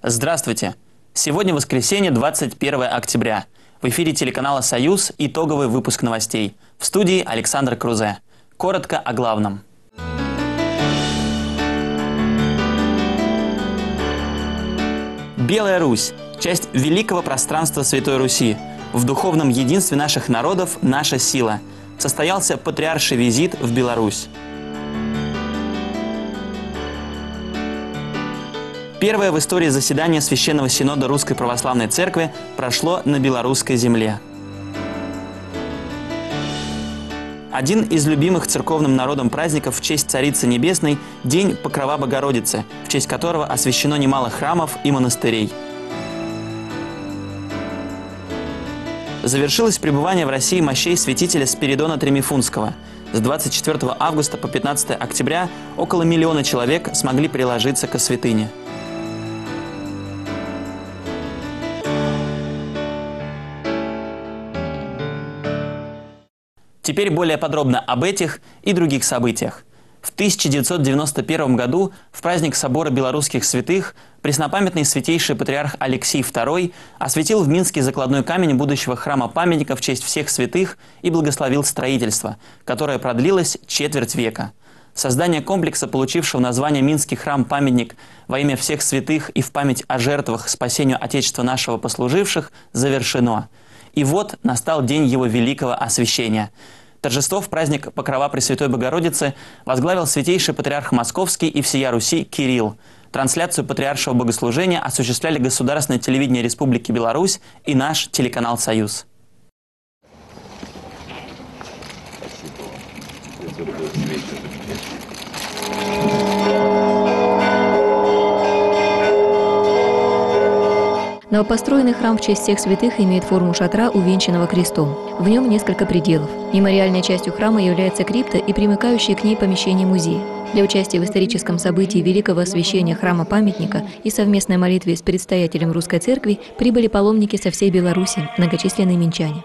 Здравствуйте! Сегодня воскресенье, 21 октября. В эфире телеканала «Союз» итоговый выпуск новостей. В студии Александр Крузе. Коротко о главном. Белая Русь – часть великого пространства Святой Руси. В духовном единстве наших народов наша сила. Состоялся патриарший визит в Беларусь. Первое в истории заседание Священного Синода Русской Православной Церкви прошло на белорусской земле. Один из любимых церковным народом праздников в честь Царицы Небесной – День Покрова Богородицы, в честь которого освящено немало храмов и монастырей. Завершилось пребывание в России мощей святителя Спиридона Тремифунского. С 24 августа по 15 октября около 1 миллиона человек смогли приложиться ко святыне. Теперь более подробно об этих и других событиях. В 1991 году в праздник Собора Белорусских Святых преснопамятный святейший патриарх Алексий II осветил в Минске закладной камень будущего храма-памятника в честь всех святых и благословил строительство, которое продлилось четверть века. Создание комплекса, получившего название «Минский храм-памятник» во имя всех святых и в память о жертвах спасению Отечества нашего послуживших, завершено. И вот настал день его великого освящения. Торжество в праздник Покрова Пресвятой Богородицы возглавил святейший патриарх Московский и всея Руси Кирилл. Трансляцию патриаршего богослужения осуществляли Государственное телевидение Республики Беларусь и наш телеканал «Союз». Новопостроенный храм в честь всех святых имеет форму шатра, увенчанного крестом. В нем несколько пределов. Мемориальной частью храма является крипта и примыкающее к ней помещение музея. Для участия в историческом событии великого освящения храма-памятника и совместной молитве с предстоятелем Русской Церкви прибыли паломники со всей Беларуси, многочисленные минчане.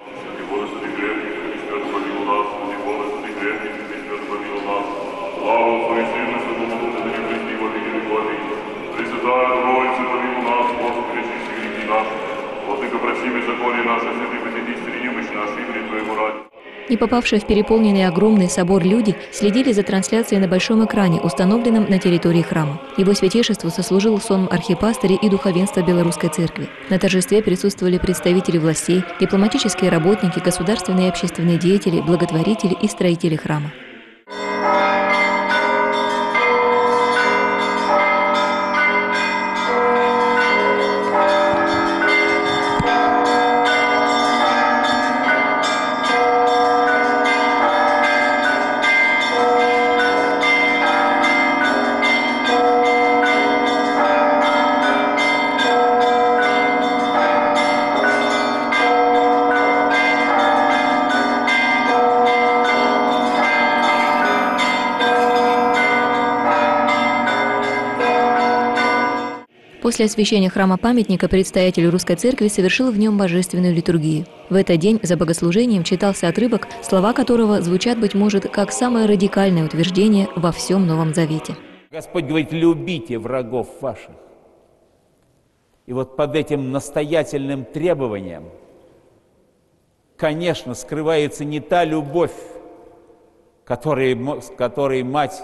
Не попавшие в переполненный огромный собор люди следили за трансляцией на большом экране, установленном на территории храма. Его святейшеству сослужил сон архипастырь и духовенство Белорусской Церкви. На торжестве присутствовали представители властей, дипломатические работники, государственные и общественные деятели, благотворители и строители храма. После освящения храма-памятника предстоятель Русской Церкви совершил в нем божественную литургию. В этот день за богослужением читался отрывок, слова которого звучат, быть может, как самое радикальное утверждение во всем Новом Завете. Господь говорит: любите врагов ваших. И вот под этим настоятельным требованием, конечно, скрывается не та любовь, которую мать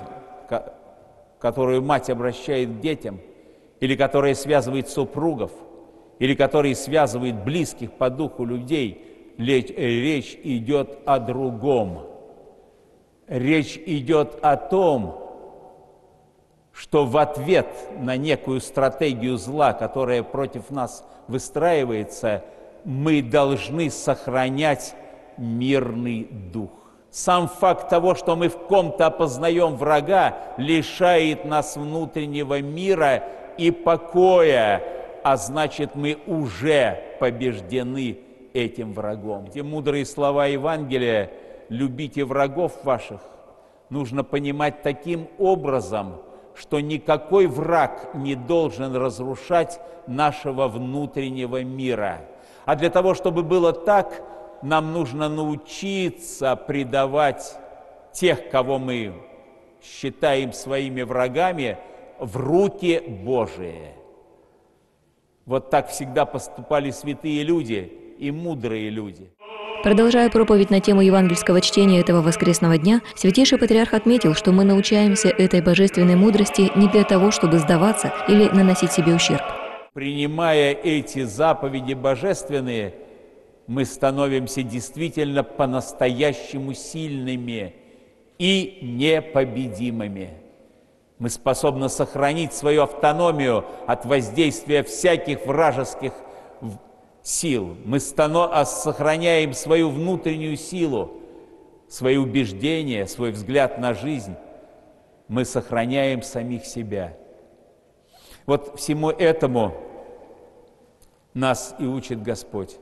обращает к детям, или которая связывает супругов, или которая связывает близких по духу людей. Речь идет о другом. Речь идет о том, что в ответ на некую стратегию зла, которая против нас выстраивается, мы должны сохранять мирный дух. Сам факт того, что мы в ком-то опознаем врага, лишает нас внутреннего мира и покоя, а значит, мы уже побеждены этим врагом. Эти мудрые слова Евангелия «любите врагов ваших» нужно понимать таким образом, что никакой враг не должен разрушать нашего внутреннего мира. А для того, чтобы было так, нам нужно научиться предавать тех, кого мы считаем своими врагами, в руки Божии. Вот так всегда поступали святые люди и мудрые люди. Продолжая проповедь на тему евангельского чтения этого воскресного дня, Святейший Патриарх отметил, что мы научаемся этой божественной мудрости не для того, чтобы сдаваться или наносить себе ущерб. Принимая эти заповеди божественные, мы становимся действительно по-настоящему сильными и непобедимыми. Мы способны сохранить свою автономию от воздействия всяких вражеских сил. Мы сохраняем свою внутреннюю силу, свои убеждения, свой взгляд на жизнь. Мы сохраняем самих себя. Вот всему этому нас и учит Господь.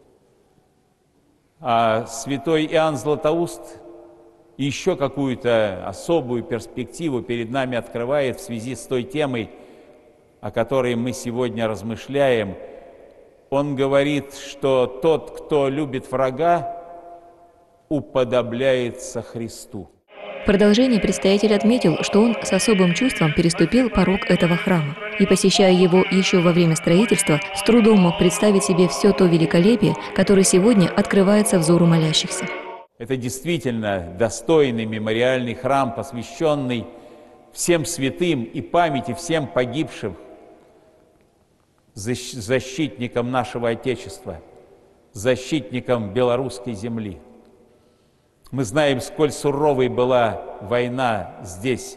А святой Иоанн Златоуст еще какую-то особую перспективу перед нами открывает в связи с той темой, о которой мы сегодня размышляем. Он говорит, что тот, кто любит врага, уподобляется Христу. В продолжении предстоятель отметил, что он с особым чувством переступил порог этого храма. И, посещая его еще во время строительства, с трудом мог представить себе все то великолепие, которое сегодня открывается взору молящихся. Это действительно достойный мемориальный храм, посвященный всем святым и памяти всем погибшим, защитникам нашего Отечества, защитникам белорусской земли. Мы знаем, сколь суровой была война здесь,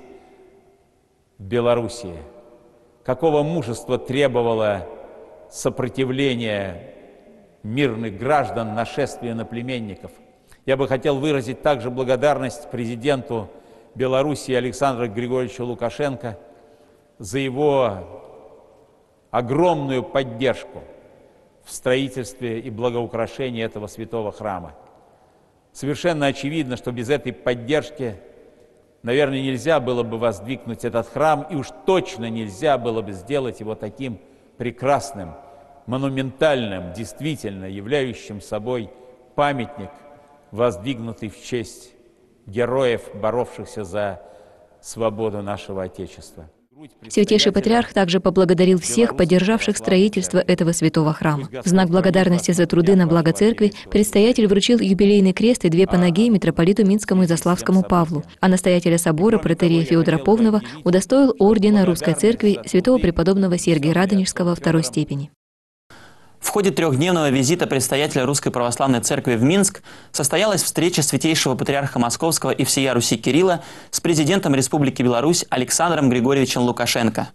в Белоруссии, какого мужества требовало сопротивление мирных граждан нашествию иноплеменников. Я бы хотел выразить также благодарность президенту Беларуси Александру Григорьевичу Лукашенко за его огромную поддержку в строительстве и благоукрашении этого святого храма. Совершенно очевидно, что без этой поддержки, наверное, нельзя было бы воздвигнуть этот храм, и уж точно нельзя было бы сделать его таким прекрасным, монументальным, действительно являющим собой памятник, воздвигнутый в честь героев, боровшихся за свободу нашего Отечества. Святейший Патриарх также поблагодарил всех, поддержавших строительство этого святого храма. В знак благодарности за труды на благо церкви предстоятель вручил юбилейный крест и 2 панагеи митрополиту Минскому и Заславскому Павлу, а настоятеля собора протоиерея Феодора Повнова удостоил ордена Русской Церкви святого преподобного Сергия Радонежского 2-й степени. В ходе 3-дневного визита предстоятеля Русской Православной Церкви в Минск состоялась встреча Святейшего Патриарха Московского и всея Руси Кирилла с президентом Республики Беларусь Александром Григорьевичем Лукашенко.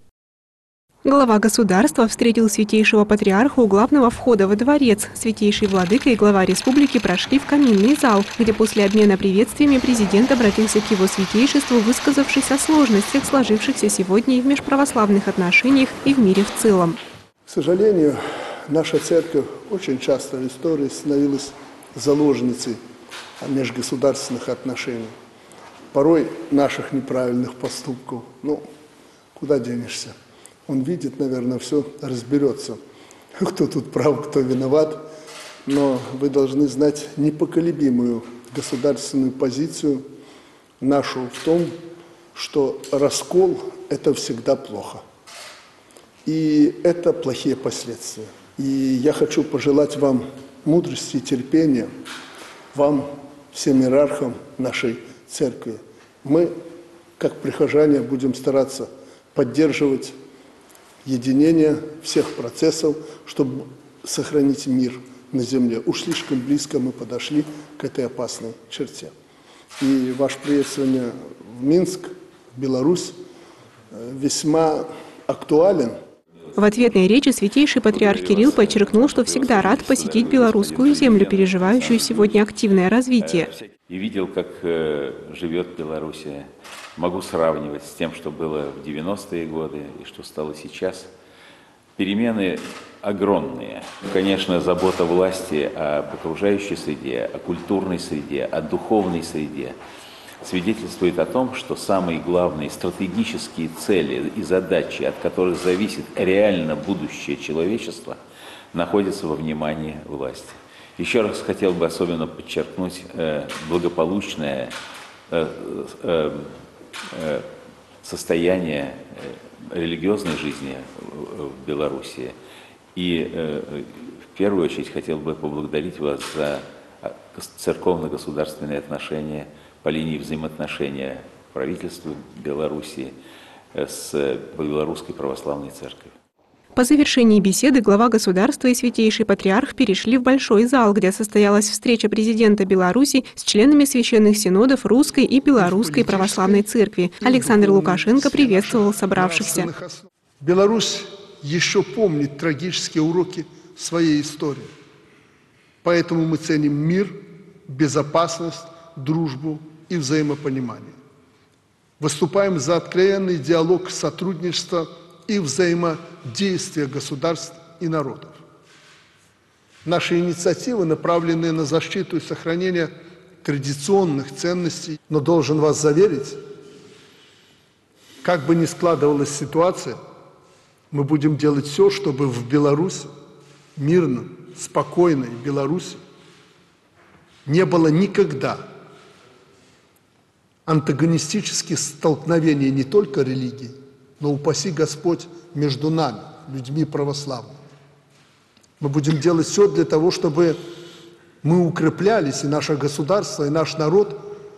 Глава государства встретил Святейшего Патриарха у главного входа во дворец. Святейший Владыка и глава республики прошли в каминный зал, где после обмена приветствиями президент обратился к его святейшеству, высказавшись о сложностях, сложившихся сегодня и в межправославных отношениях, и в мире в целом. К сожалению, наша церковь очень часто в истории становилась заложницей межгосударственных отношений, порой наших неправильных поступков. Ну, куда денешься? Он видит, наверное, все, разберется, кто тут прав, кто виноват. Но вы должны знать непоколебимую государственную позицию нашу в том, что раскол – это всегда плохо. И это плохие последствия. И я хочу пожелать вам мудрости и терпения, вам, всем иерархам нашей церкви. Мы, как прихожане, будем стараться поддерживать единение всех процессов, чтобы сохранить мир на земле. Уж слишком близко мы подошли к этой опасной черте. И ваше приезд сегодня в Минск, в Беларусь, весьма актуален. В ответной речи Святейший Патриарх Кирилл подчеркнул, что всегда рад посетить белорусскую землю, переживающую сегодня активное развитие. И видел, как живет Белоруссия. Могу сравнивать с тем, что было в 90-е годы и что стало сейчас. Перемены огромные. Конечно, забота власти об окружающей среде, о культурной среде, о духовной среде свидетельствует о том, что самые главные стратегические цели и задачи, от которых зависит реально будущее человечества, находятся во внимании власти. Еще раз хотел бы особенно подчеркнуть благополучное состояние религиозной жизни в Беларуси. И в первую очередь хотел бы поблагодарить вас за церковно-государственные отношения по линии взаимоотношения правительства Беларуси с Белорусской православной церковью. По завершении беседы глава государства и святейший патриарх перешли в большой зал, где состоялась встреча президента Беларуси с членами священных синодов Русской и Белорусской православной церкви. Александр Лукашенко приветствовал собравшихся. Беларусь еще помнит трагические уроки своей истории. Поэтому мы ценим мир, безопасность, дружбу и взаимопонимание. Выступаем за откровенный диалог, сотрудничество и взаимодействие государств и народов. Наши инициативы направлены на защиту и сохранение традиционных ценностей, но должен вас заверить, как бы ни складывалась ситуация, мы будем делать все, чтобы в Беларуси, мирном, спокойной Беларуси, не было никогда антагонистических столкновений не только религий, но упаси Господь между нами, людьми православными. Мы будем делать все для того, чтобы мы укреплялись, и наше государство, и наш народ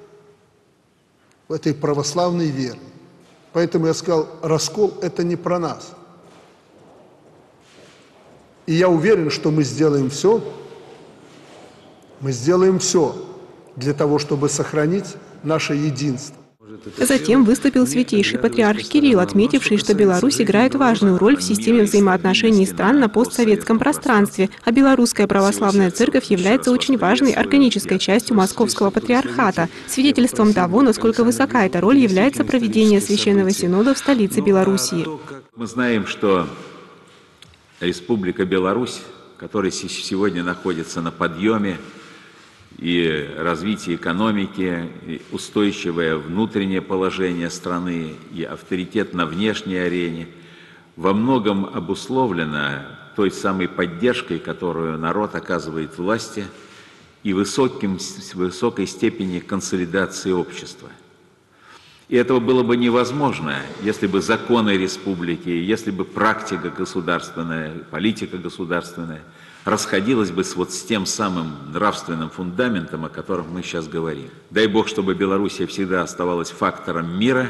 в этой православной вере. Поэтому я сказал, раскол – это не про нас. И я уверен, что мы сделаем все для того, чтобы сохранить наше единство. Затем выступил святейший патриарх Кирилл, отметивший, что Беларусь играет важную роль в системе взаимоотношений стран на постсоветском пространстве, а Белорусская православная церковь является очень важной органической частью Московского патриархата. Свидетельством того, насколько высока эта роль, является проведение Священного Синода в столице Белоруссии. Мы знаем, что Республика Беларусь, которая сегодня находится на подъеме, и развитие экономики, и устойчивое внутреннее положение страны, и авторитет на внешней арене во многом обусловлено той самой поддержкой, которую народ оказывает власти, и высокой степени консолидации общества. И этого было бы невозможно, если бы законы республики, если бы практика государственная, политика государственная расходилась бы с тем самым нравственным фундаментом, о котором мы сейчас говорим. Дай Бог, чтобы Белоруссия всегда оставалась фактором мира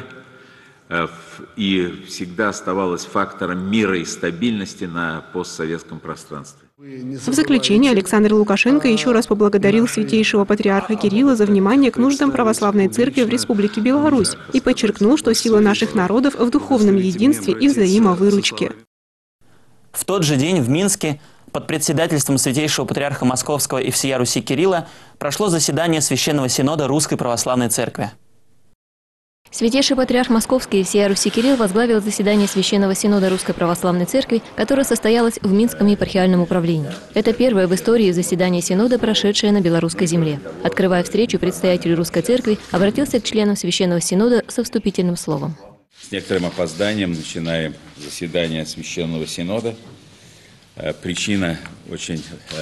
и всегда оставалась фактором мира и стабильности на постсоветском пространстве. В заключение Александр Лукашенко еще раз поблагодарил святейшего патриарха Кирилла за внимание к нуждам православной церкви в Республике Беларусь и подчеркнул, что сила наших народов в духовном единстве и взаимовыручке. В тот же день в Минске под председательством святейшего патриарха Московского и всея Руси Кирилла прошло заседание Священного Синода Русской Православной Церкви. Святейший патриарх Московский и всея Руси Кирилл возглавил заседание Священного Синода Русской Православной Церкви, которое состоялось в Минском епархиальном управлении. Это первое в истории заседание Синода, прошедшее на белорусской земле. Открывая встречу, предстоятель Русской Церкви обратился к членам Священного Синода со вступительным словом. С некоторым опозданием начинаем заседание Священного Синода. Причина очень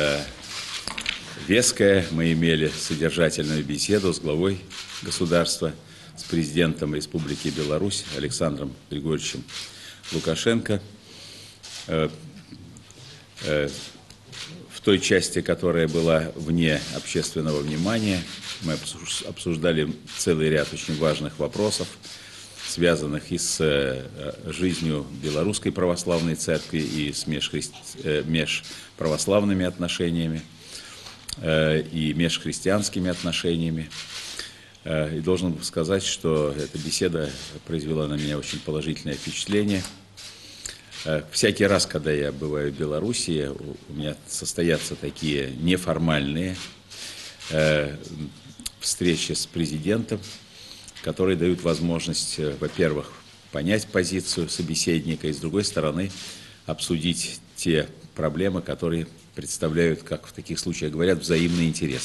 веская. Мы имели содержательную беседу с главой государства, с президентом Республики Беларусь Александром Григорьевичем Лукашенко. В той части, которая была вне общественного внимания, мы обсуждали целый ряд очень важных вопросов, связанных и с жизнью Белорусской православной церкви, и с межправославными отношениями, и межхристианскими отношениями. И должен сказать, что эта беседа произвела на меня очень положительное впечатление. Всякий раз, когда я бываю в Беларуси, у меня состоятся такие неформальные встречи с президентом, которые дают возможность, во-первых, понять позицию собеседника, и, с другой стороны, обсудить те проблемы, которые представляют, как в таких случаях говорят, взаимный интерес.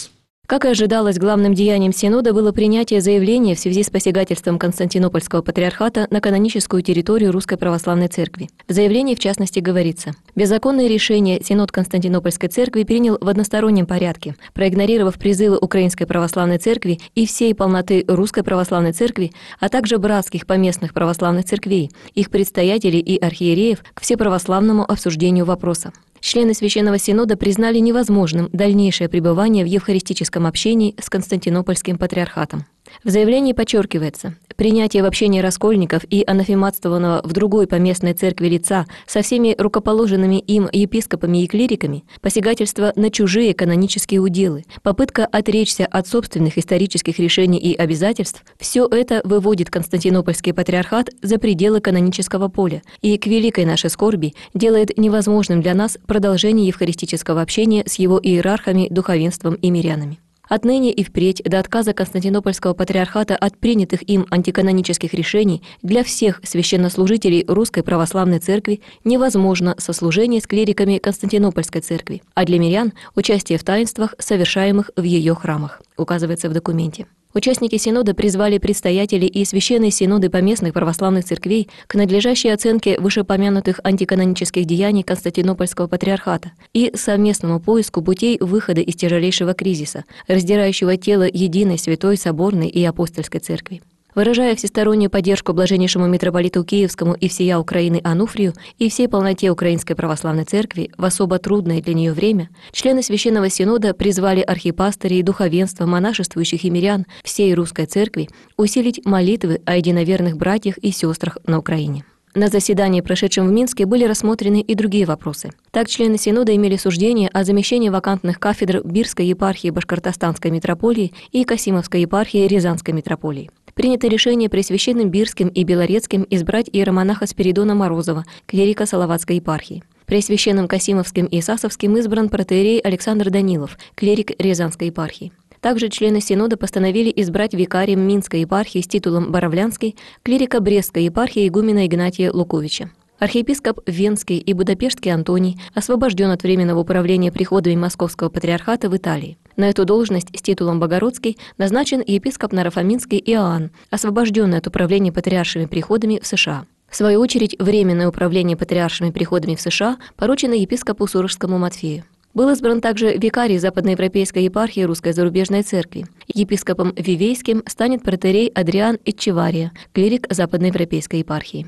Как и ожидалось, главным деянием Синода было принятие заявления в связи с посягательством Константинопольского патриархата на каноническую территорию Русской Православной Церкви. В заявлении, в частности, говорится: «Беззаконное решение Синод Константинопольской Церкви принял в одностороннем порядке, проигнорировав призывы Украинской Православной Церкви и всей полноты Русской Православной Церкви, а также братских поместных православных церквей, их предстоятелей и архиереев к всеправославному обсуждению вопроса». Члены Священного Синода признали невозможным дальнейшее пребывание в евхаристическом общении с Константинопольским патриархатом. В заявлении подчеркивается: принятие в общении раскольников и анафематствованного в другой поместной церкви лица со всеми рукоположенными им епископами и клириками, посягательство на чужие канонические уделы, попытка отречься от собственных исторических решений и обязательств – все это выводит Константинопольский патриархат за пределы канонического поля и, к великой нашей скорби, делает невозможным для нас продолжение евхаристического общения с его иерархами, духовенством и мирянами. Отныне и впредь до отказа Константинопольского патриархата от принятых им антиканонических решений для всех священнослужителей Русской Православной Церкви невозможно сослужение с клириками Константинопольской Церкви, а для мирян – участие в таинствах, совершаемых в ее храмах, указывается в документе. Участники Синода призвали предстоятелей и священные синоды поместных православных церквей к надлежащей оценке вышеупомянутых антиканонических деяний Константинопольского патриархата и совместному поиску путей выхода из тяжелейшего кризиса, раздирающего тело единой святой, соборной и апостольской церкви. Выражая всестороннюю поддержку блаженнейшему митрополиту Киевскому и всея Украины Ануфрию и всей полноте Украинской Православной Церкви в особо трудное для нее время, члены Священного Синода призвали архипастырей и духовенство монашествующих и мирян всей Русской Церкви усилить молитвы о единоверных братьях и сестрах на Украине. На заседании, прошедшем в Минске, были рассмотрены и другие вопросы. Так, члены Синода имели суждение о замещении вакантных кафедр Бирской епархии Башкортостанской митрополии и Касимовской епархии Рязанской митрополии. Принято решение Пресвященным Бирским и Белорецким избрать иеромонаха Спиридона Морозова, клирика Салаватской епархии. Пресвященным Касимовским и Сасовским избран протоиерей Александр Данилов, клирик Рязанской епархии. Также члены Синода постановили избрать викарием Минской епархии с титулом Боровлянской клирика Брестской епархии игумена Игнатия Луковича. Архиепископ Венский и Будапештский Антоний освобожден от временного управления приходами Московского патриархата в Италии. На эту должность с титулом Богородский назначен епископ Нарафаминский Иоанн, освобожденный от управления патриаршими приходами в США. В свою очередь, временное управление патриаршими приходами в США поручено епископу Сурожскому Матфею. Был избран также викарий Западноевропейской епархии Русской Зарубежной Церкви. Епископом Вивейским станет протоиерей Адриан Эчевария, клирик Западноевропейской епархии.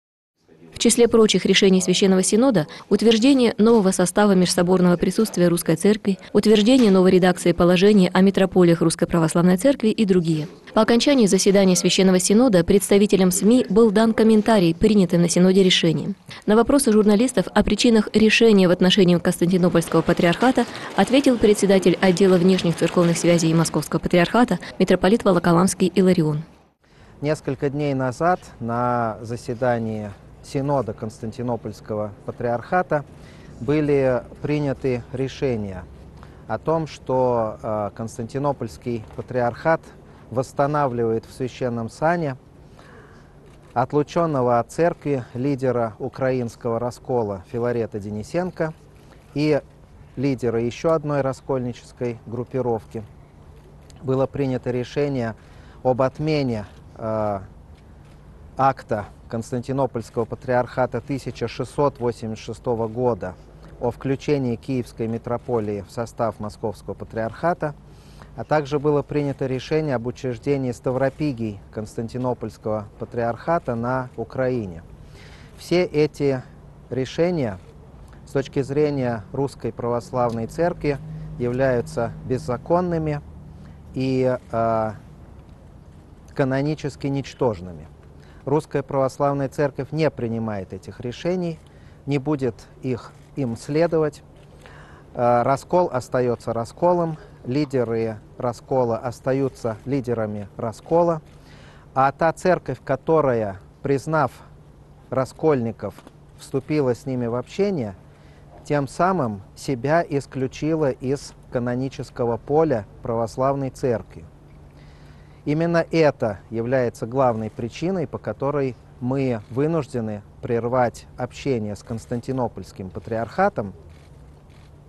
В числе прочих решений Священного Синода – утверждение нового состава межсоборного присутствия Русской Церкви, утверждение новой редакции положения о митрополиях Русской Православной Церкви и другие. По окончании заседания Священного Синода представителям СМИ был дан комментарий, принятым на Синоде решением. На вопросы журналистов о причинах решения в отношении Константинопольского патриархата ответил председатель отдела внешних церковных связей Московского патриархата митрополит Волоколамский Иларион. Несколько дней назад на заседании Синода Константинопольского патриархата были приняты решения о том, что Константинопольский патриархат восстанавливает в священном сане отлученного от церкви лидера украинского раскола Филарета Денисенко и лидера еще одной раскольнической группировки. Было принято решение об отмене акта Константинопольского патриархата 1686 года о включении Киевской митрополии в состав Московского патриархата, а также было принято решение об учреждении ставропигий Константинопольского патриархата на Украине. Все эти решения с точки зрения Русской Православной Церкви являются беззаконными и канонически ничтожными. Русская Православная Церковь не принимает этих решений, не будет им следовать. Раскол остается расколом, лидеры раскола остаются лидерами раскола, а та церковь, которая, признав раскольников, вступила с ними в общение, тем самым себя исключила из канонического поля православной церкви. Именно это является главной причиной, по которой мы вынуждены прервать общение с Константинопольским патриархатом,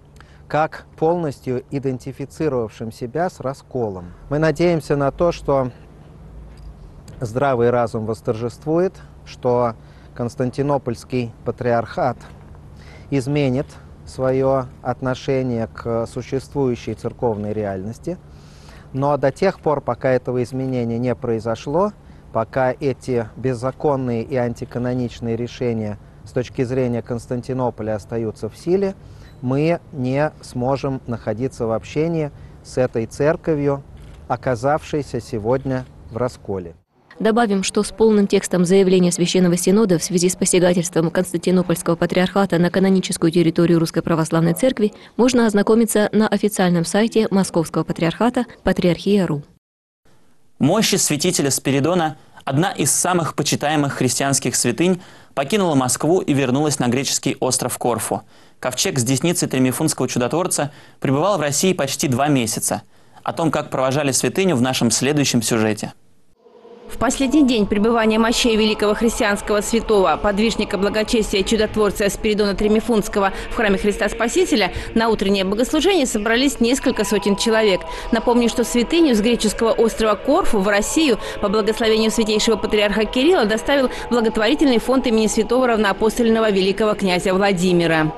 как полностью идентифицировавшим себя с расколом. Мы надеемся на то, что здравый разум восторжествует, что Константинопольский патриархат изменит свое отношение к существующей церковной реальности. Но до тех пор, пока этого изменения не произошло, пока эти беззаконные и антиканоничные решения с точки зрения Константинополя остаются в силе, мы не сможем находиться в общении с этой церковью, оказавшейся сегодня в расколе. Добавим, что с полным текстом заявления Священного Синода в связи с посягательством Константинопольского патриархата на каноническую территорию Русской Православной Церкви можно ознакомиться на официальном сайте Московского патриархата Патриархия.ру. Мощи святителя Спиридона, одна из самых почитаемых христианских святынь, покинула Москву и вернулась на греческий остров Корфу. Ковчег с десницей Тремифунского чудотворца пребывал в России почти 2 месяца. О том, как провожали святыню, в нашем следующем сюжете. В последний день пребывания мощей великого христианского святого, подвижника благочестия чудотворца Спиридона Тремифунского в храме Христа Спасителя на утреннее богослужение собрались несколько сотен человек. Напомню, что святыню с греческого острова Корфу в Россию по благословению святейшего патриарха Кирилла доставил благотворительный фонд имени святого равноапостольного великого князя Владимира.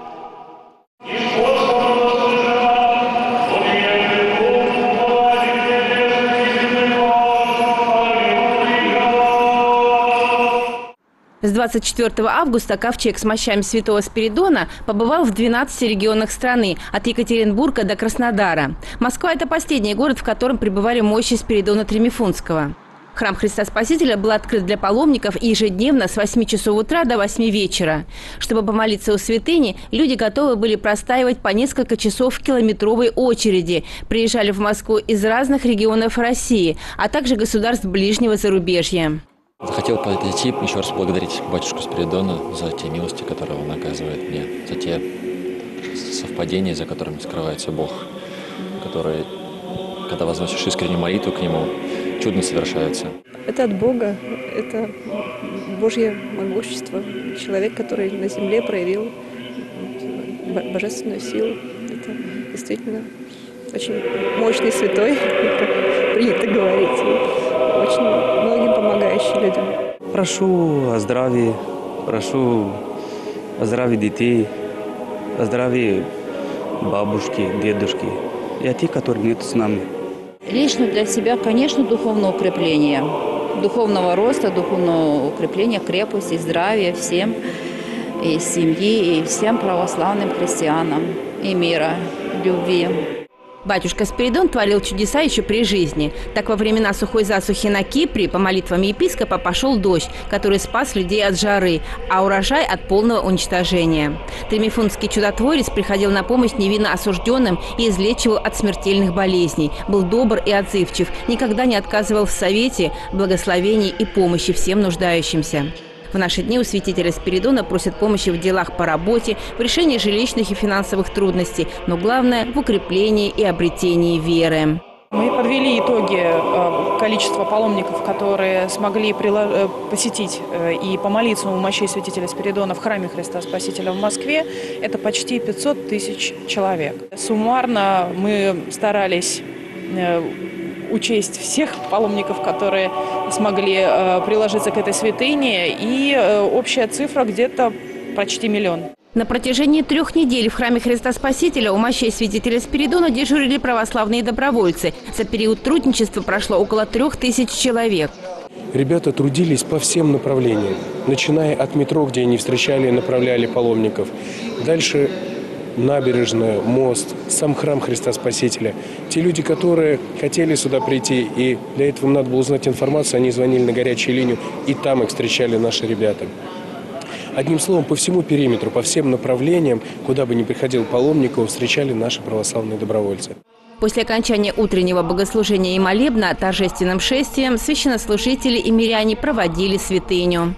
С 24 августа ковчег с мощами святого Спиридона побывал в 12 регионах страны, от Екатеринбурга до Краснодара. Москва – это последний город, в котором пребывали мощи Спиридона Тремифунского. Храм Христа Спасителя был открыт для паломников ежедневно с 8 часов утра до 8 вечера. Чтобы помолиться у святыни, люди готовы были простаивать по несколько часов в километровой очереди. Приезжали в Москву из разных регионов России, а также государств ближнего зарубежья. Хотел подойти, еще раз поблагодарить батюшку Спиридона за те милости, которые он оказывает мне, за те совпадения, за которыми скрывается Бог, которые, когда возносишь искреннюю молитву к Нему, чудно совершаются. Это от Бога, это Божье могущество. Человек, который на земле проявил божественную силу. Это действительно очень мощный святой, как принято говорить. Очень многим помогающий людям. Прошу о здравии, прошу о здравии детей, о здравии бабушки, дедушки и тех, которые нет с нами. Лично для себя, конечно, духовное укрепление, духовного роста, духовного укрепления, крепости, здравия всем, и семьи, и всем православным христианам, и мира, любви. Батюшка Спиридон творил чудеса еще при жизни. Так, во времена сухой засухи на Кипре по молитвам епископа пошел дождь, который спас людей от жары, а урожай от полного уничтожения. Тремифунский чудотворец приходил на помощь невинно осужденным и излечивал от смертельных болезней. Был добр и отзывчив, никогда не отказывал в совете, благословении и помощи всем нуждающимся. В наши дни у святителя Спиридона просят помощи в делах по работе, в решении жилищных и финансовых трудностей, но главное – в укреплении и обретении веры. Мы подвели итоги количества паломников, которые смогли посетить и помолиться у мощей святителя Спиридона в храме Христа Спасителя в Москве. Это почти 500 тысяч человек. Суммарно мы старались учесть всех паломников, которые смогли приложиться к этой святыне, и общая цифра где-то почти 1 миллион. На протяжении 3 недель в храме Христа Спасителя у мощей святителя Спиридона дежурили православные добровольцы. За период трудничества прошло около 3000 человек. Ребята трудились по всем направлениям, начиная от метро, где они встречали и направляли паломников. Дальше набережная, мост, сам храм Христа Спасителя. Те люди, которые хотели сюда прийти, и для этого им надо было узнать информацию, они звонили на горячую линию, и там их встречали наши ребята. Одним словом, по всему периметру, по всем направлениям, куда бы ни приходил паломников, встречали наши православные добровольцы. После окончания утреннего богослужения и молебна торжественным шествием священнослужители и миряне проводили святыню.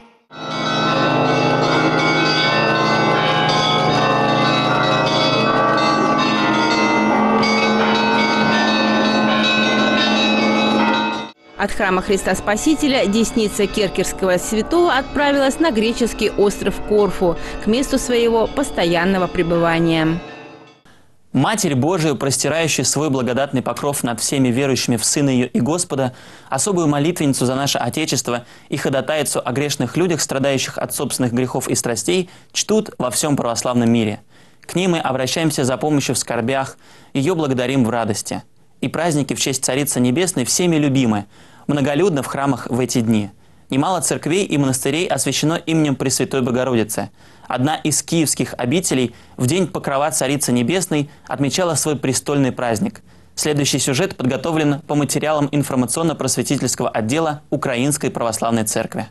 От храма Христа Спасителя десница Керкерского святого отправилась на греческий остров Корфу, к месту своего постоянного пребывания. Матерь Божию, простирающая свой благодатный покров над всеми верующими в Сына ее и Господа, особую молитвенницу за наше Отечество и ходатайцу о грешных людях, страдающих от собственных грехов и страстей, чтут во всем православном мире. К ней мы обращаемся за помощью в скорбях, ее благодарим в радости. И праздники в честь Царицы Небесной всеми любимы, многолюдно в храмах в эти дни. Немало церквей и монастырей освящено именем Пресвятой Богородицы. Одна из киевских обителей в день Покрова Царицы Небесной отмечала свой престольный праздник. Следующий сюжет подготовлен по материалам информационно-просветительского отдела Украинской Православной Церкви.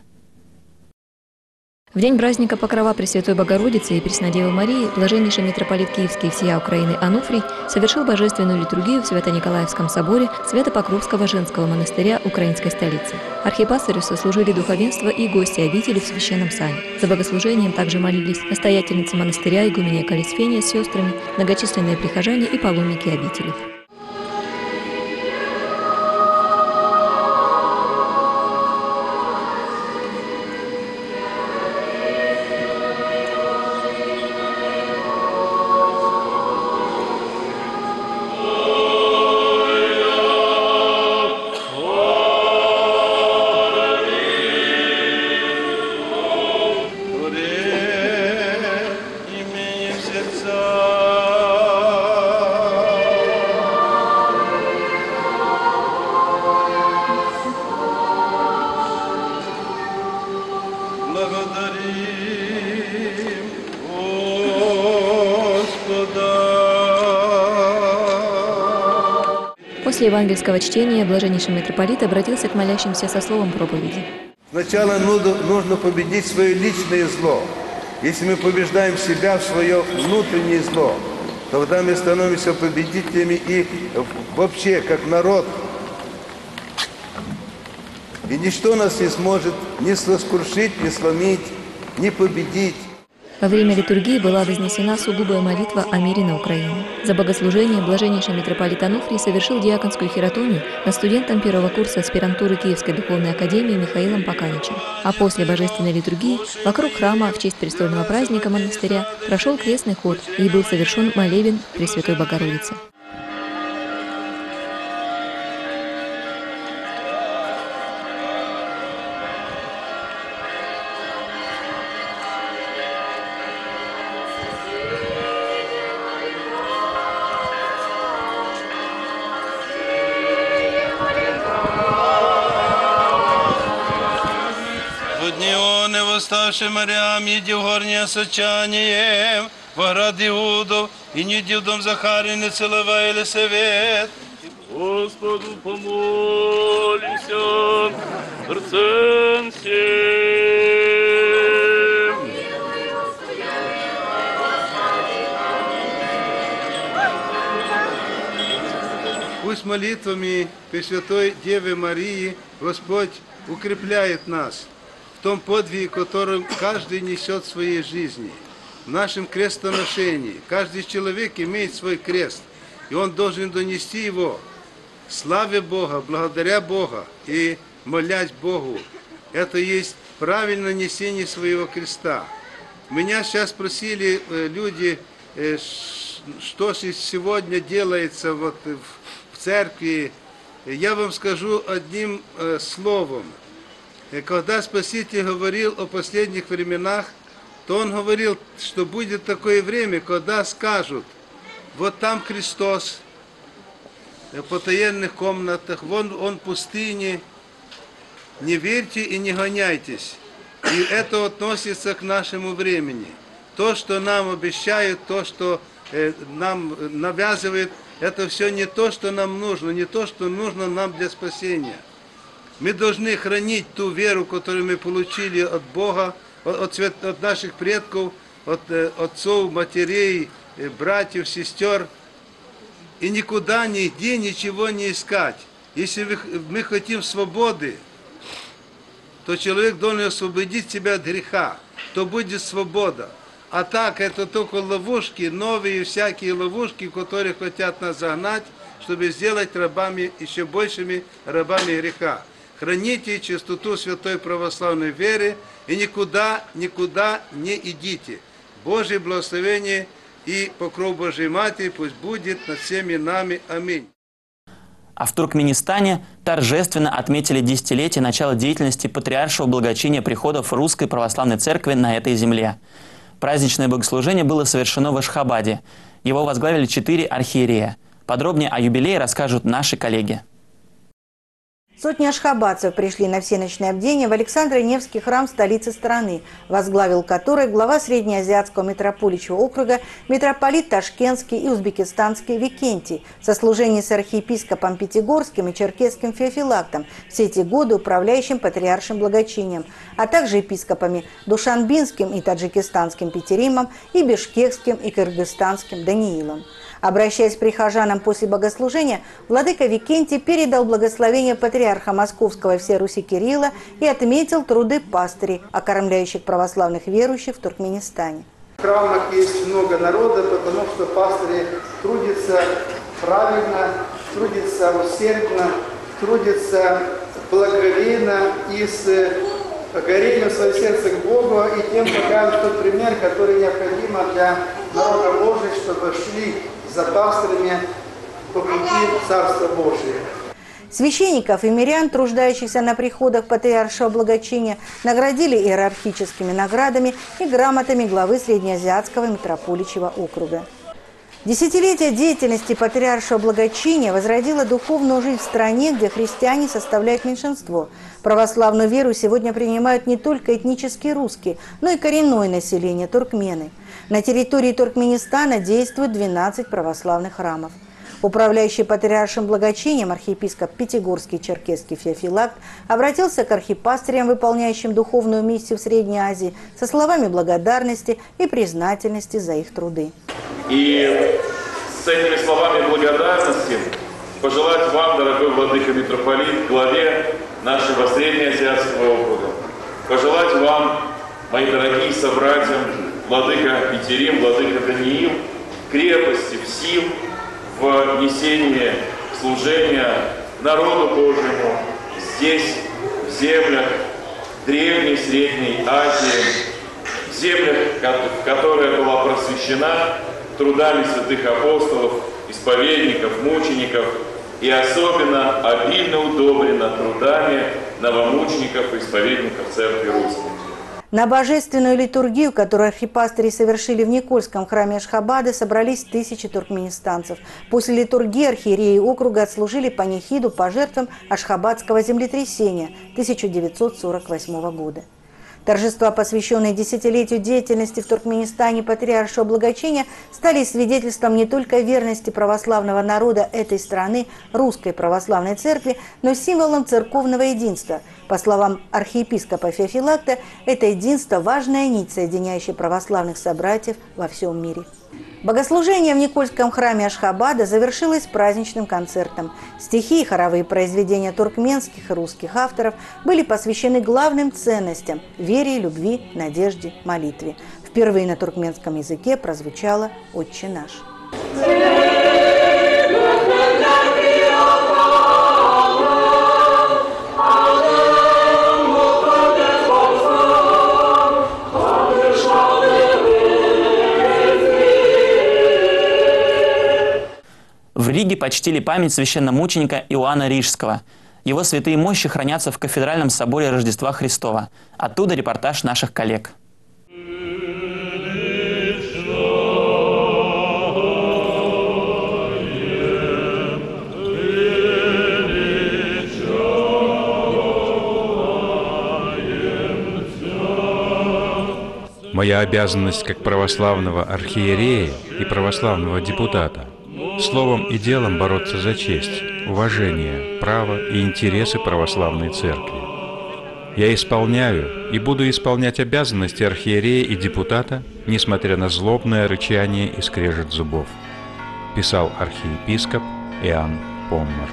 В день праздника Покрова Пресвятой Богородицы и Преснодевы Марии блаженнейший митрополит Киевский и всея Украины Ануфрий совершил божественную литургию в Свято-Николаевском соборе Свято-Покровского женского монастыря украинской столицы. Архипастырю сослужили духовенство и гости обители в священном сане. За богослужением также молились настоятельницы монастыря игуменья Калисфения с сестрами, многочисленные прихожане и паломники обители. После евангельского чтения блаженнейший митрополит обратился к молящимся со словом проповеди. Сначала нужно победить свое личное зло. Если мы побеждаем себя в свое внутреннее зло, тогда мы становимся победителями и вообще как народ. И ничто нас не сможет ни раскрушить, ни сломить, ни победить. Во время литургии была вознесена сугубая молитва о мире на Украине. За богослужением блаженнейший митрополит Ануфрий совершил диаконскую хиротонию над студентом первого курса аспирантуры Киевской духовной академии Михаилом Поканичем. А после божественной литургии вокруг храма в честь престольного праздника монастыря прошел крестный ход и был совершен молебен Пресвятой Богородицы. Восставший морям, иди в горнее сочанием, во град Иудов, и не иди в дом Захарий, не целовай Елисавет. Господу помолимся, сердцем всем. Пусть молитвами Пресвятой Девы Марии Господь укрепляет нас в том подвиге, которым каждый несет в своей жизни, в нашем крестоношении. Каждый человек имеет свой крест, и он должен донести его, славя Бога, благодаря Бога и молясь Богу. Это есть правильное несение своего креста. Меня сейчас спросили люди, что сегодня делается вот в церкви. Я вам скажу одним словом. Когда Спаситель говорил о последних временах, то Он говорил, что будет такое время, когда скажут: вот там Христос, в потаенных комнатах, вон Он в пустыне, не верьте и не гоняйтесь. И это относится к нашему времени. То, что нам обещают, то, что нам навязывают, это все не то, что нам нужно, не то, что нужно нам для спасения. Мы должны хранить ту веру, которую мы получили от Бога, от наших предков, от отцов, матерей, братьев, сестер. И никуда, нигде ничего не искать. Если мы хотим свободы, то человек должен освободить себя от греха, то будет свобода. А так, это только ловушки, новые всякие ловушки, которые хотят нас загнать, чтобы сделать рабами, еще большими рабами греха. Храните чистоту святой православной веры и никуда не идите. Божье благословение и покров Божьей Матери пусть будет над всеми нами. Аминь. А в Туркменистане торжественно отметили десятилетие начала деятельности Патриаршего благочиния приходов Русской Православной Церкви на этой земле. Праздничное богослужение было совершено в Ашхабаде. Его возглавили 4 архиерея. Подробнее о юбилее расскажут наши коллеги. Сотни ашхабадцев пришли на всеночное бдение в Александро-Невский храм столицы страны, возглавил который глава Среднеазиатского митрополичьего округа митрополит Ташкентский и Узбекистанский Викентий, в сослужении с архиепископом Пятигорским и Черкесским Феофилактом, все эти годы управляющим патриаршим благочинием, а также епископами Душанбинским и Таджикистанским Петеримом и Бишкекским и Кыргызстанским Даниилом. Обращаясь к прихожанам после богослужения, владыка Викентий передал благословение патриарха Московского и всей Руси Кирилла и отметил труды пастырей, окормляющих православных верующих в Туркменистане. В храмах есть много народа, потому что пастыри трудятся правильно, трудятся усердно, трудятся благоговейно и с горением своего сердца к Богу, и тем показывают тот пример, который необходим для народа Божия, чтобы шли за пастырями по пути Царства Божия. Священников и мирян, труждающихся на приходах патриаршего благочиния, наградили иерархическими наградами и грамотами главы Среднеазиатского митрополичьего округа. Десятилетие деятельности патриаршего благочиния возродило духовную жизнь в стране, где христиане составляют меньшинство. Православную веру сегодня принимают не только этнически русские, но и коренное население – туркмены. На территории Туркменистана действует 12 православных храмов. Управляющий патриаршим благочинием архиепископ Пятигорский Черкесский Феофилакт обратился к архипастырям, выполняющим духовную миссию в Средней Азии, со словами благодарности и признательности за их труды. И с этими словами благодарности пожелать вам, дорогой владыка митрополит, главе нашего Среднеазиатского округа, пожелать вам, мои дорогие собратья, владыка Петерим, владыка Даниил, крепости в сил, в несении служения народу Божьему здесь, в землях Древней Средней Азии, в землях, которая была просвещена трудами святых апостолов, исповедников, мучеников и особенно обильно удобрена трудами новомучеников и исповедников Церкви Русской. На божественную литургию, которую архипастыри совершили в Никольском храме Ашхабада, собрались тысячи туркменистанцев. После литургии архиереи округа отслужили панихиду по жертвам Ашхабадского землетрясения 1948 года. Торжества, посвященные десятилетию деятельности в Туркменистане патриаршего благочиния, стали свидетельством не только верности православного народа этой страны, Русской Православной Церкви, но и символом церковного единства. По словам архиепископа Феофилакта, это единство – важная нить, соединяющая православных собратьев во всем мире. Богослужение в Никольском храме Ашхабада завершилось праздничным концертом. Стихи и хоровые произведения туркменских и русских авторов были посвящены главным ценностям – вере, любви, надежде, молитве. Впервые на туркменском языке прозвучало «Отче наш». В Риге почтили память священномученика Иоанна Рижского. Его святые мощи хранятся в Кафедральном соборе Рождества Христова. Оттуда репортаж наших коллег. Моя обязанность как православного архиерея и православного депутата словом и делом бороться за честь, уважение, право и интересы православной церкви. Я исполняю и буду исполнять обязанности архиерея и депутата, несмотря на злобное рычание и скрежет зубов, писал архиепископ Иоанн Поммер.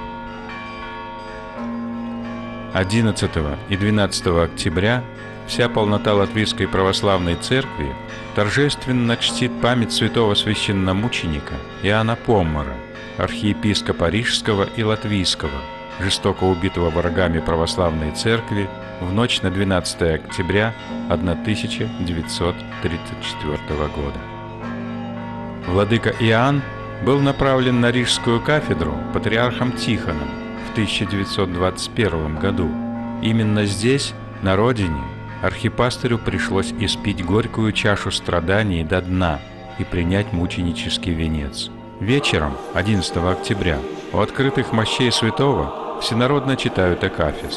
11 и 12 октября вся полнота Латвийской Православной Церкви торжественно чтит память святого священномученика Иоанна Поммера, архиепископа Рижского и Латвийского, жестоко убитого врагами православной церкви в ночь на 12 октября 1934 года. Владыка Иоанн был направлен на Рижскую кафедру патриархом Тихоном в 1921 году. Именно здесь, на родине, архипастырю пришлось испить горькую чашу страданий до дна и принять мученический венец. Вечером, 11 октября, у открытых мощей святого всенародно читают акафист.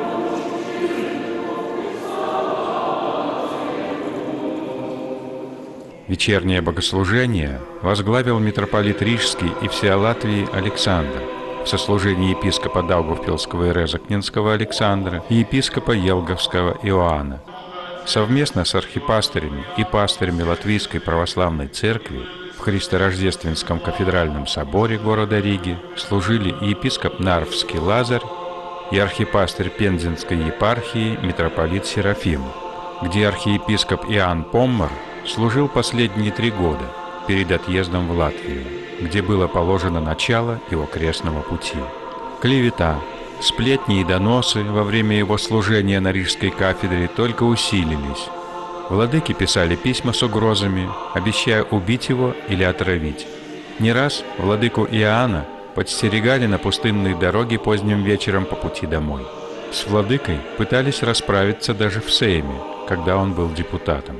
Вечернее богослужение возглавил митрополит Рижский и всея Латвии Александр в сослужении епископа Даугавпилского и Резакненского Александра и епископа Елговского Иоанна. Совместно с архипастырями и пастырями Латвийской православной церкви в Христорождественском кафедральном соборе города Риги служили и епископ Нарвский Лазарь, и архипастырь Пензенской епархии митрополит Серафим, где архиепископ Иоанн Поммар служил последние 3 года перед отъездом в Латвию, где было положено начало его крестного пути. Клевета, сплетни и доносы во время его служения на Рижской кафедре только усилились. Владыки писали письма с угрозами, обещая убить его или отравить. Не раз владыку Иоанна подстерегали на пустынной дороге поздним вечером по пути домой. С владыкой пытались расправиться даже в Сейме, когда он был депутатом.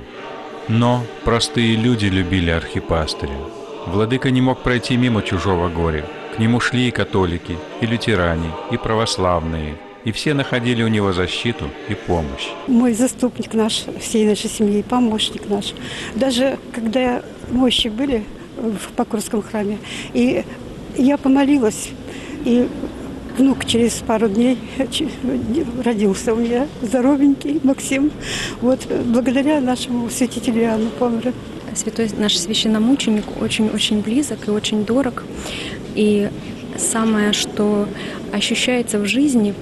Но простые люди любили архипастыря. Владыка не мог пройти мимо чужого горя. К нему шли и католики, и лютеране, и православные, и все находили у него защиту и помощь. Мой заступник наш, всей нашей семьи, помощник наш. Даже когда мощи были в Покровском храме, и я помолилась, и внук через пару дней родился у меня, здоровенький Максим. Вот благодаря нашему святителю Иоанну Поммару. Святой наш священномученик очень-очень близок и очень дорог. И самое, что ощущается в жизни,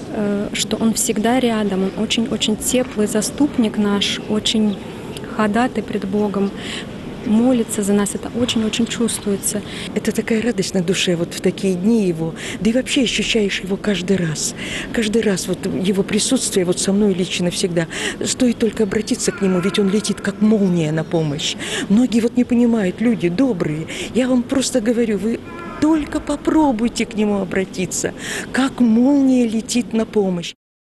что он всегда рядом, он очень-очень теплый заступник наш, очень ходатай пред Богом, молится за нас, это очень-очень чувствуется. Это такая радость на душе вот в такие дни его, да и вообще ощущаешь его каждый раз. Каждый раз вот его присутствие вот со мной лично всегда. Стоит только обратиться к нему, ведь он летит как молния на помощь. Многие вот не понимают, люди добрые. Я вам просто говорю, вы только попробуйте к нему обратиться, как молния летит на помощь.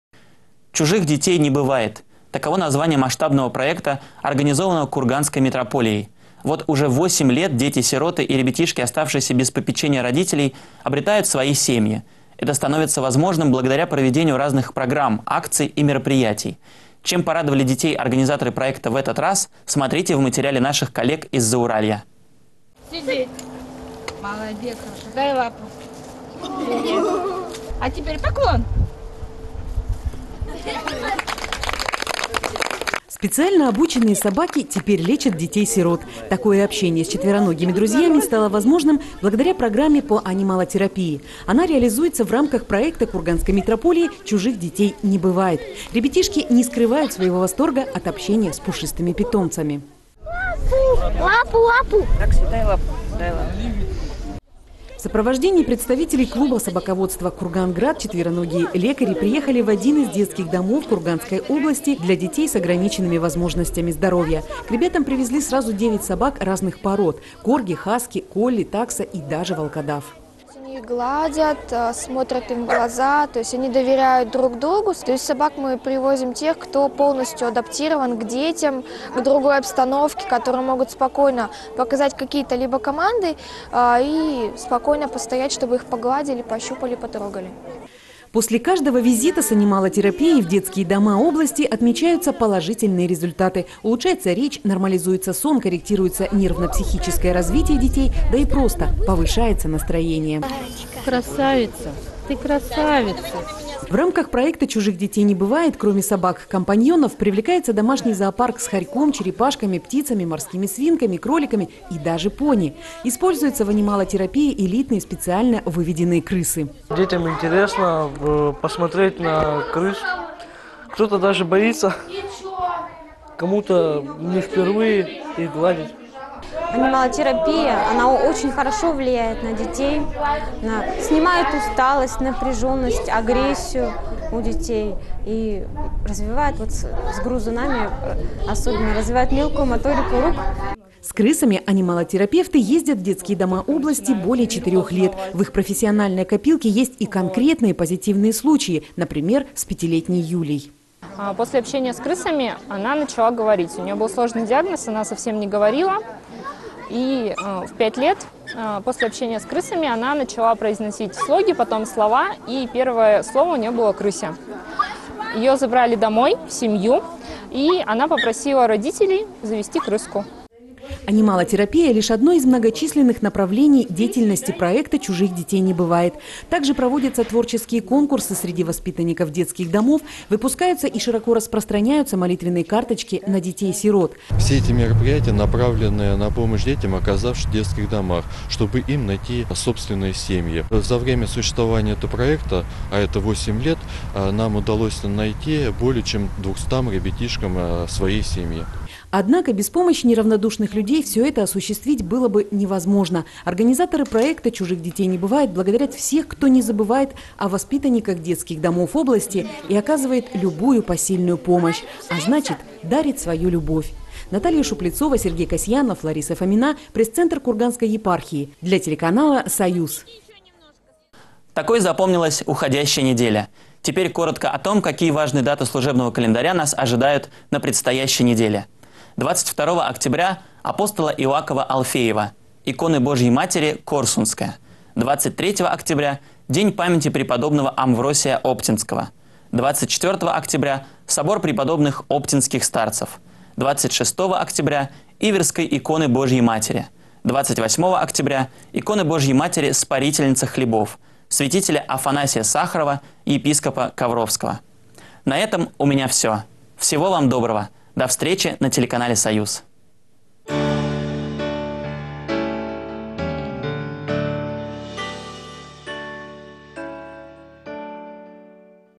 «Чужих детей не бывает». Таково название масштабного проекта, организованного Курганской митрополией. Вот уже 8 лет дети-сироты и ребятишки, оставшиеся без попечения родителей, обретают свои семьи. Это становится возможным благодаря проведению разных программ, акций и мероприятий. Чем порадовали детей организаторы проекта в этот раз, смотрите в материале наших коллег из Зауралья. Сидеть. Молодец, дай лапу. Привет. А теперь поклон. Специально обученные собаки теперь лечат детей-сирот. Такое общение с четвероногими друзьями стало возможным благодаря программе по анималотерапии. Она реализуется в рамках проекта Курганской митрополии «Чужих детей не бывает». Ребятишки не скрывают своего восторга от общения с пушистыми питомцами. Лапу, лапу. Так, дай лапу, дай лапу. В сопровождении представителей клуба собаководства «Курганград» четвероногие лекари приехали в один из детских домов Курганской области для детей с ограниченными возможностями здоровья. К ребятам привезли сразу 9 собак разных пород – корги, хаски, колли, такса и даже волкодав. Они гладят, смотрят им в глаза, то есть они доверяют друг другу. То есть собак мы привозим тех, кто полностью адаптирован к детям, к другой обстановке, которые могут спокойно показать какие-то либо команды и спокойно постоять, чтобы их погладили, пощупали, потрогали. После каждого визита с анималотерапией в детские дома области отмечаются положительные результаты. Улучшается речь, нормализуется сон, корректируется нервно-психическое развитие детей, да и просто повышается настроение. Красавица, ты красавица. В рамках проекта «Чужих детей не бывает», кроме собак-компаньонов, привлекается домашний зоопарк с хорьком, черепашками, птицами, морскими свинками, кроликами и даже пони. Используются в анималотерапии элитные специально выведенные крысы. Детям интересно посмотреть на крыс. Кто-то даже боится, кому-то не впервые их гладить. Анималотерапия, она очень хорошо влияет на детей, снимает усталость, напряженность, агрессию у детей и развивает, вот с грызунами особенно, развивает мелкую моторику рук. С крысами анималотерапевты ездят в детские дома области более 4 лет. В их профессиональной копилке есть и конкретные позитивные случаи, например, с 5-летней Юлей. После общения с крысами она начала говорить. У нее был сложный диагноз, она совсем не говорила. И в 5 лет после общения с крысами она начала произносить слоги, потом слова, и первое слово у нее было «крыся». Ее забрали домой, в семью, и она попросила родителей завести крыску. Анималотерапия – лишь одно из многочисленных направлений деятельности проекта «Чужих детей не бывает». Также проводятся творческие конкурсы среди воспитанников детских домов, выпускаются и широко распространяются молитвенные карточки на детей-сирот. Все эти мероприятия направлены на помощь детям, оказавшись в детских домах, чтобы им найти собственные семьи. За время существования этого проекта, а это 8 лет, нам удалось найти более чем 200 ребятишкам своей семьи. Однако без помощи неравнодушных людей все это осуществить было бы невозможно. Организаторы проекта «Чужих детей не бывает» благодарят всех, кто не забывает о воспитанниках детских домов области и оказывает любую посильную помощь, а значит, дарит свою любовь. Наталья Шуплецова, Сергей Касьянов, Лариса Фомина, пресс-центр Курганской епархии. Для телеканала «Союз». Такой запомнилась уходящая неделя. Теперь коротко о том, какие важные даты служебного календаря нас ожидают на предстоящей неделе. 22 октября апостола Иоакова Алфеева, иконы Божьей Матери Корсунская. 23 октября День памяти преподобного Амвросия Оптинского. 24 октября собор преподобных оптинских старцев. 26 октября Иверской иконы Божьей Матери. 28 октября иконы Божьей Матери Спарительница хлебов, святителя Афанасия Сахарова и епископа Ковровского. На этом у меня все. Всего вам доброго. До встречи на телеканале «Союз».